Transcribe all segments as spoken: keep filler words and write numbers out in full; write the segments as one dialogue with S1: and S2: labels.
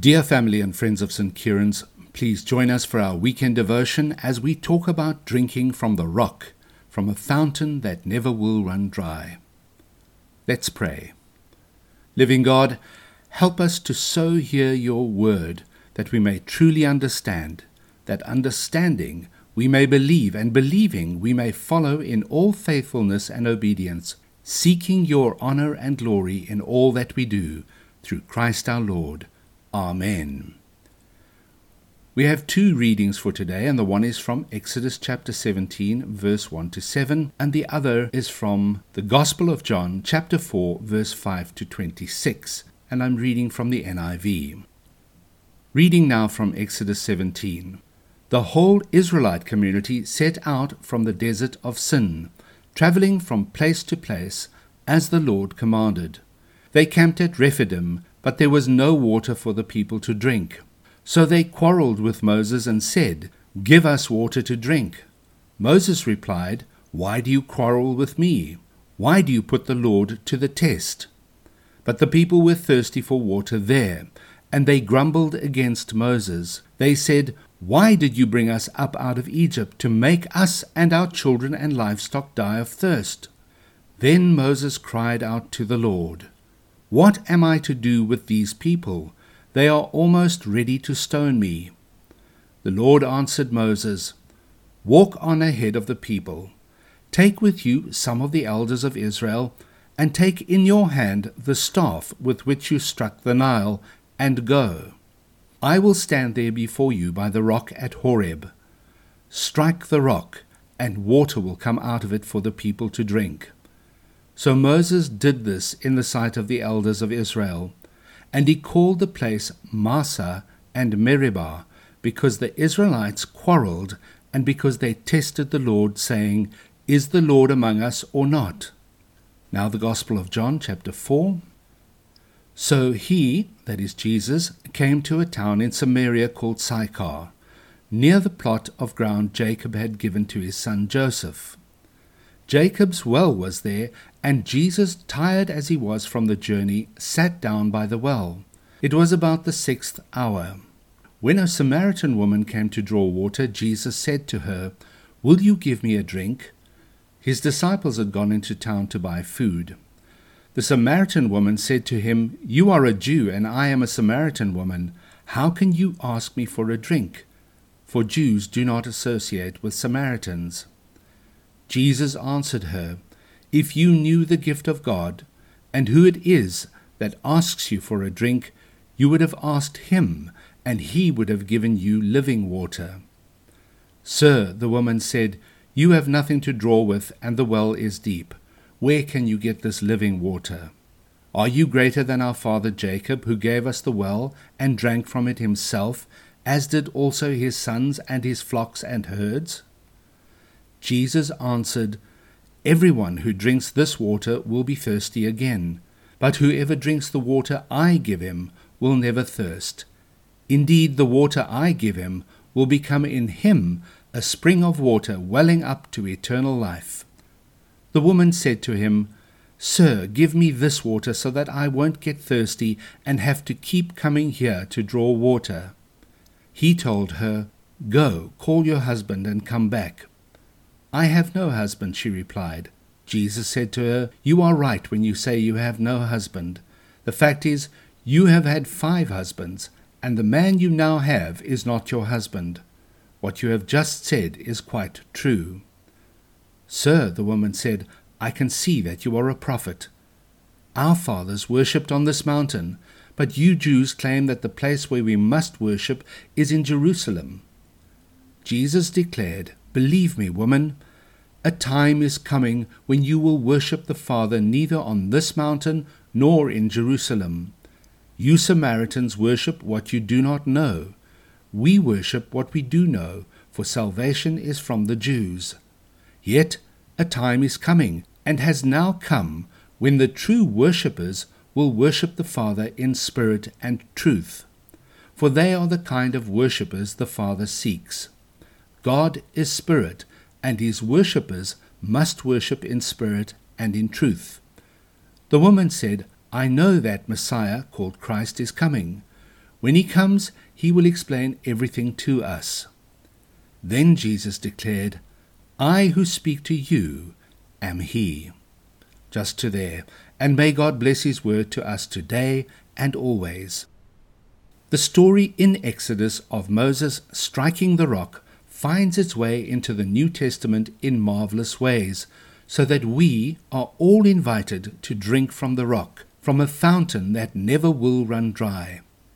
S1: Dear family and friends of Saint Kieran's, please join us for our weekend devotion as we talk about drinking from the rock, from a fountain that never will run dry. Let's pray. Living God, help us to so hear your word that we may truly understand, that understanding we may believe, and believing we may follow in all faithfulness and obedience, seeking your honor and glory in all that we do, through Christ our Lord. Amen. We have two readings for today, and the one is from Exodus chapter seventeen, verse one to seven, and the other is from the Gospel of John, chapter four, verse five to twenty-six, and I'm reading from the N I V. Reading now from Exodus seventeen. The whole Israelite community set out from the desert of Sin, traveling from place to place, as the Lord commanded. They camped at Rephidim, but there was no water for the people to drink. So they quarreled with Moses and said, "Give us water to drink." Moses replied, "Why do you quarrel with me? Why do you put the Lord to the test?" But the people were thirsty for water there, and they grumbled against Moses. They said, "Why did you bring us up out of Egypt to make us and our children and livestock die of thirst?" Then Moses cried out to the Lord, "What am I to do with these people? They are almost ready to stone me." The Lord answered Moses, "Walk on ahead of the people. Take with you some of the elders of Israel, and take in your hand the staff with which you struck the Nile, and go. I will stand there before you by the rock at Horeb. Strike the rock, and water will come out of it for the people to drink." So Moses did this in the sight of the elders of Israel, and he called the place Massah and Meribah, because the Israelites quarreled, and because they tested the Lord, saying, "Is the Lord among us or not?" Now the Gospel of John, chapter four. So he, that is Jesus, came to a town in Samaria called Sychar, near the plot of ground Jacob had given to his son Joseph. Jacob's well was there, and Jesus, tired as he was from the journey, sat down by the well. It was about the sixth hour. When a Samaritan woman came to draw water, Jesus said to her, "Will you give me a drink?" His disciples had gone into town to buy food. The Samaritan woman said to him, "You are a Jew, and I am a Samaritan woman. How can you ask me for a drink?" For Jews do not associate with Samaritans. Jesus answered her, "If you knew the gift of God, and who it is that asks you for a drink, you would have asked him, and he would have given you living water." "Sir," the woman said, "you have nothing to draw with, and the well is deep. Where can you get this living water? Are you greater than our father Jacob, who gave us the well and drank from it himself, as did also his sons and his flocks and herds?" Jesus answered, "Everyone who drinks this water will be thirsty again, but whoever drinks the water I give him will never thirst. Indeed, the water I give him will become in him a spring of water welling up to eternal life." The woman said to him, "Sir, give me this water so that I won't get thirsty and have to keep coming here to draw water." He told her, "Go, call your husband and come back." "I have no husband," she replied. Jesus said to her, "You are right when you say you have no husband. The fact is, you have had five husbands, and the man you now have is not your husband. What you have just said is quite true." "Sir," the woman said, "I can see that you are a prophet. Our fathers worshipped on this mountain, but you Jews claim that the place where we must worship is in Jerusalem." Jesus declared, "Believe me, woman, a time is coming when you will worship the Father neither on this mountain nor in Jerusalem. You Samaritans worship what you do not know. We worship what we do know, for salvation is from the Jews. Yet a time is coming, and has now come, when the true worshippers will worship the Father in spirit and truth, for they are the kind of worshippers the Father seeks. God is spirit, and his worshippers must worship in spirit and in truth." The woman said, "I know that Messiah, called Christ, is coming. When he comes, he will explain everything to us. Then Jesus declared, I who speak to you am he. Just to there, and may God bless his word to us today and always. The story in Exodus of Moses striking the rock finds its way into the New Testament in marvelous ways, so that we are all invited to drink from the rock, from a fountain that never will run dry.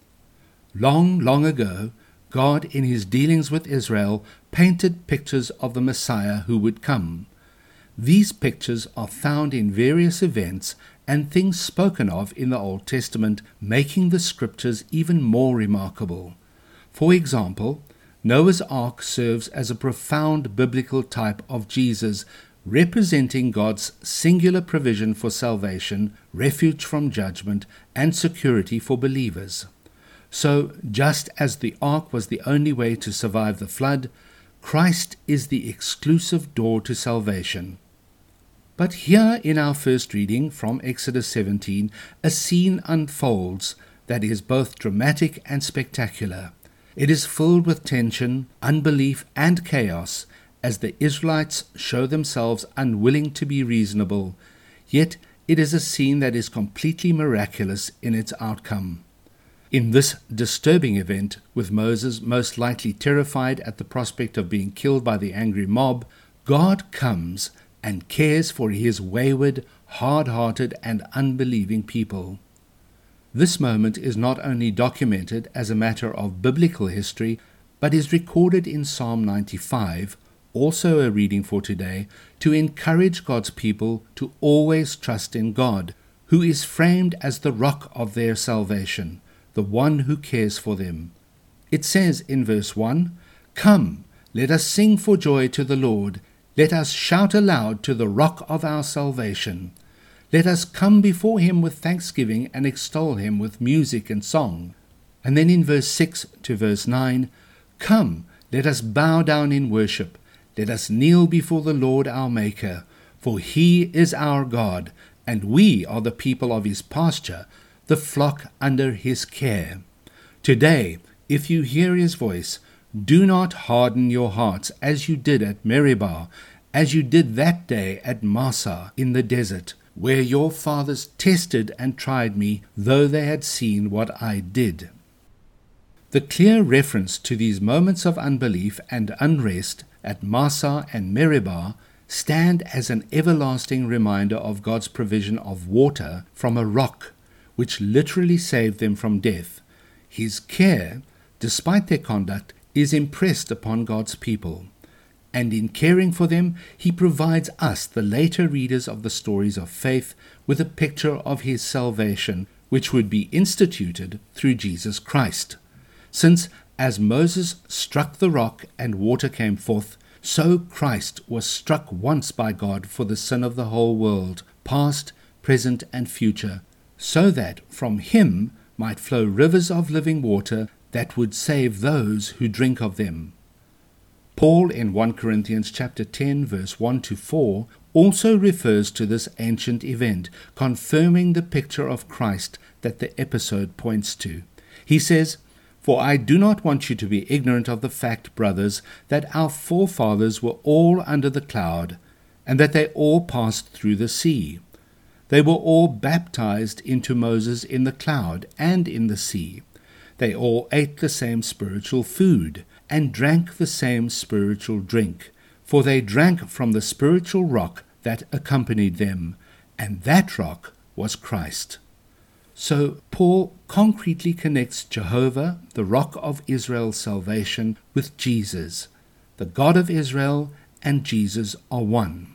S1: Long, long ago, God, in his dealings with Israel, painted pictures of the Messiah who would come. These pictures are found in various events and things spoken of in the Old Testament, making the scriptures even more remarkable. For example, Noah's Ark serves as a profound biblical type of Jesus, representing God's singular provision for salvation, refuge from judgment, and security for believers. So, just as the ark was the only way to survive the flood, Christ is the exclusive door to salvation. But here in our first reading from Exodus seventeen, a scene unfolds that is both dramatic and spectacular. It is filled with tension, unbelief, and chaos as the Israelites show themselves unwilling to be reasonable, yet it is a scene that is completely miraculous in its outcome. In this disturbing event, with Moses most likely terrified at the prospect of being killed by the angry mob, God comes and cares for his wayward, hard-hearted, and unbelieving people. This moment is not only documented as a matter of biblical history, but is recorded in Psalm ninety-five, also a reading for today, to encourage God's people to always trust in God, who is framed as the rock of their salvation, the one who cares for them. It says in verse one, Come, let us sing for joy to the Lord. Let us shout aloud to the rock of our salvation. Let us come before him with thanksgiving and extol him with music and song. And then in verse six to verse nine, Come, let us bow down in worship. Let us kneel before the Lord our Maker, for he is our God, and we are the people of his pasture, the flock under his care. Today, if you hear his voice, do not harden your hearts as you did at Meribah, as you did that day at Massah in the desert, where your fathers tested and tried me, though they had seen what I did. The clear reference to these moments of unbelief and unrest at Massah and Meribah stand as an everlasting reminder of God's provision of water from a rock, which literally saved them from death. His care, despite their conduct, is impressed upon God's people. And in caring for them, he provides us, the later readers of the stories of faith, with a picture of his salvation, which would be instituted through Jesus Christ. Since, as Moses struck the rock and water came forth, so Christ was struck once by God for the sin of the whole world, past, present, and future, so that from him might flow rivers of living water that would save those who drink of them. Paul in First Corinthians chapter ten verse one to four also refers to this ancient event, confirming the picture of Christ that the episode points to. He says, For I do not want you to be ignorant of the fact, brothers, that our forefathers were all under the cloud, and that they all passed through the sea. They were all baptized into Moses in the cloud and in the sea. They all ate the same spiritual food and drank the same spiritual drink, for they drank from the spiritual rock that accompanied them, and that rock was Christ. So Paul concretely connects Jehovah, the rock of Israel's salvation, with Jesus. The God of Israel and Jesus are one.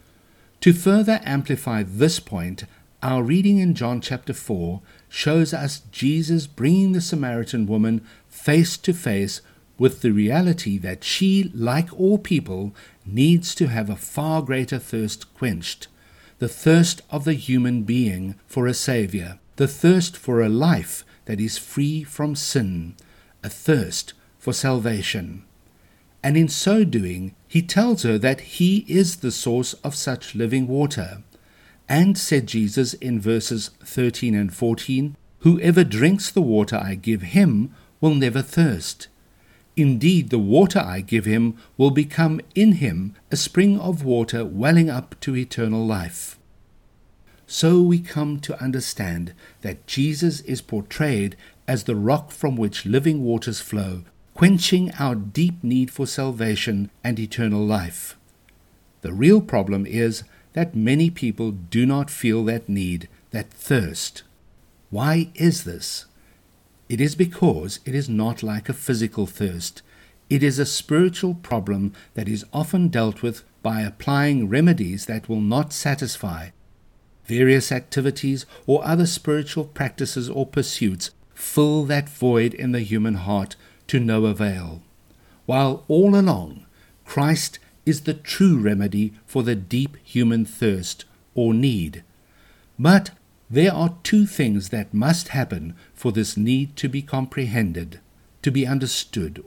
S1: To further amplify this point, our reading in John chapter four shows us Jesus bringing the Samaritan woman face to face with the reality that she, like all people, needs to have a far greater thirst quenched, the thirst of the human being for a Savior, the thirst for a life that is free from sin, a thirst for salvation. And in so doing, he tells her that he is the source of such living water. And, said Jesus in verses thirteen and fourteen, Whoever drinks the water I give him will never thirst. Indeed, the water I give him will become in him a spring of water welling up to eternal life." So we come to understand that Jesus is portrayed as the rock from which living waters flow, quenching our deep need for salvation and eternal life. The real problem is that many people do not feel that need, that thirst. Why is this? It is because it is not like a physical thirst. It is a spiritual problem that is often dealt with by applying remedies that will not satisfy. Various activities or other spiritual practices or pursuits fill that void in the human heart to no avail, while all along Christ is the true remedy for the deep human thirst or need. But there are two things that must happen for this need to be comprehended, to be understood.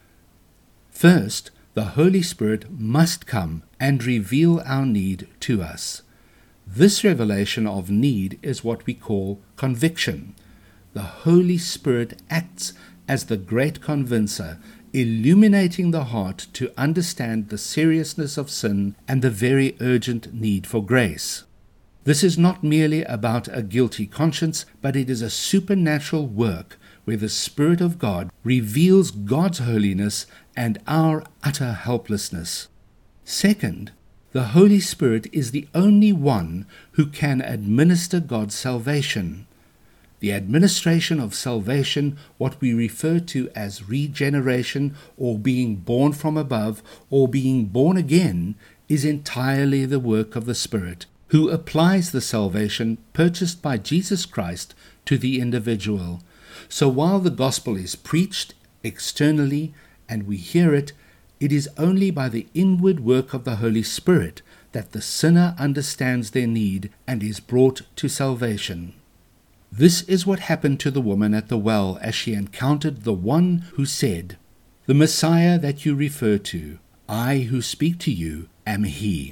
S1: First, the Holy Spirit must come and reveal our need to us. This revelation of need is what we call conviction. The Holy Spirit acts as the great convincer, illuminating the heart to understand the seriousness of sin and the very urgent need for grace. This is not merely about a guilty conscience, but it is a supernatural work where the Spirit of God reveals God's holiness and our utter helplessness. Second, the Holy Spirit is the only one who can administer God's salvation. The administration of salvation, what we refer to as regeneration or being born from above or being born again, is entirely the work of the Spirit, who applies the salvation purchased by Jesus Christ to the individual. So while the gospel is preached externally and we hear it, it is only by the inward work of the Holy Spirit that the sinner understands their need and is brought to salvation. This is what happened to the woman at the well as she encountered the one who said, "The Messiah that you refer to, I who speak to you am he."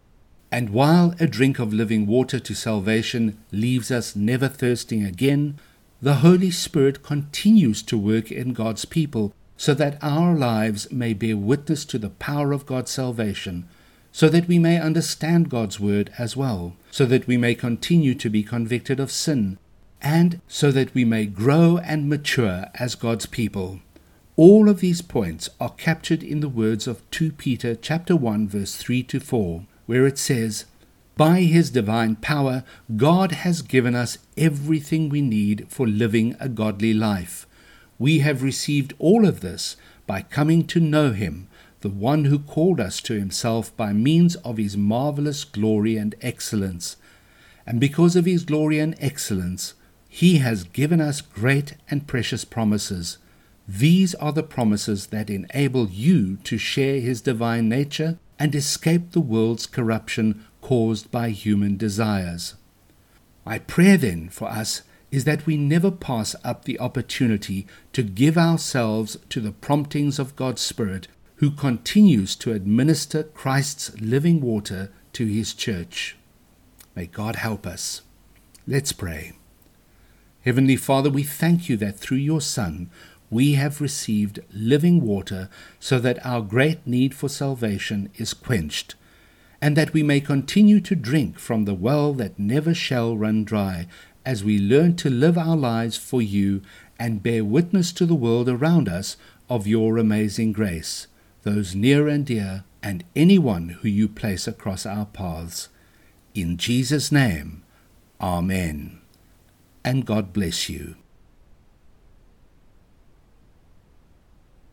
S1: And while a drink of living water to salvation leaves us never thirsting again, the Holy Spirit continues to work in God's people so that our lives may bear witness to the power of God's salvation, so that we may understand God's word as well, so that we may continue to be convicted of sin, and so that we may grow and mature as God's people. All of these points are captured in the words of Second Peter chapter one verse three to four, where it says, "By his divine power, God has given us everything we need for living a godly life. We have received all of this by coming to know him, the one who called us to himself by means of his marvelous glory and excellence. And because of his glory and excellence, he has given us great and precious promises. These are the promises that enable you to share his divine nature and escape the world's corruption caused by human desires." My prayer then for us is that we never pass up the opportunity to give ourselves to the promptings of God's Spirit, who continues to administer Christ's living water to his church. May God help us. Let's pray. Heavenly Father, we thank you that through your Son we have received living water so that our great need for salvation is quenched, and that we may continue to drink from the well that never shall run dry, as we learn to live our lives for you and bear witness to the world around us of your amazing grace, those near and dear, and anyone who you place across our paths. In Jesus' name, Amen. And God bless you.